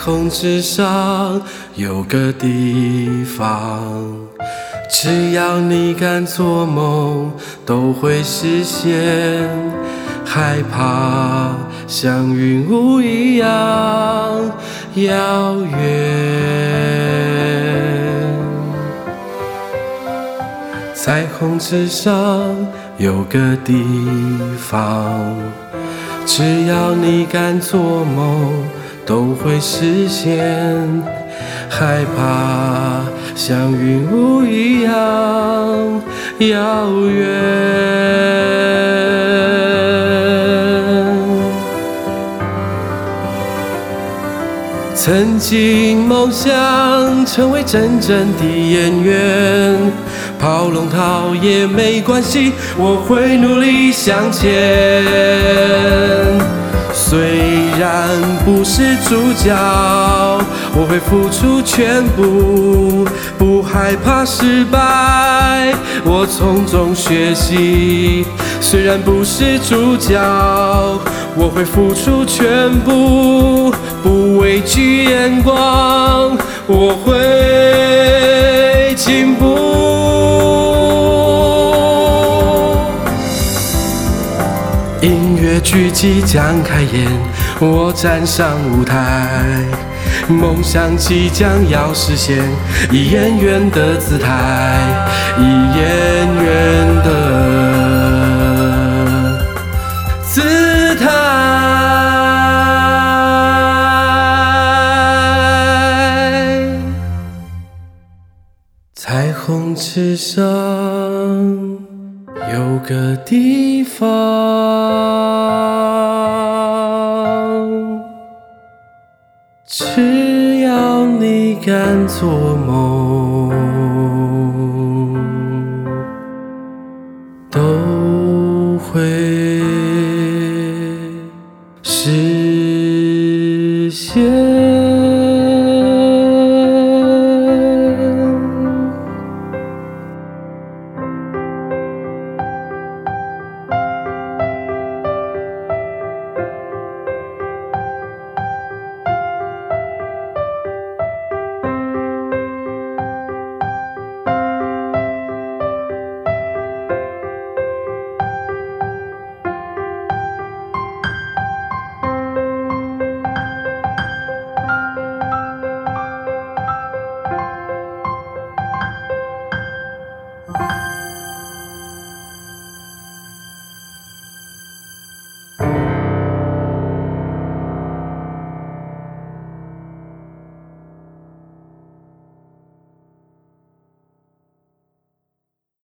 虹之上有个地方，只要你敢做梦，都会实现。害怕像云雾一样遥远。彩虹之上有个地方，只要你敢做梦，都会实现。害怕像云雾一样遥远。曾经梦想成为真正的演员，跑龙套也没关系，我会努力向前。虽然不是主角，我会付出全部，不害怕失败，我从中学习。虽然不是主角，我会付出全部，不畏惧眼光，我会进步。音乐剧即将开演，我站上舞台，梦想即将要实现，以演员的姿态，以演员的姿态。彩虹之上有个地方，只要你敢做梦，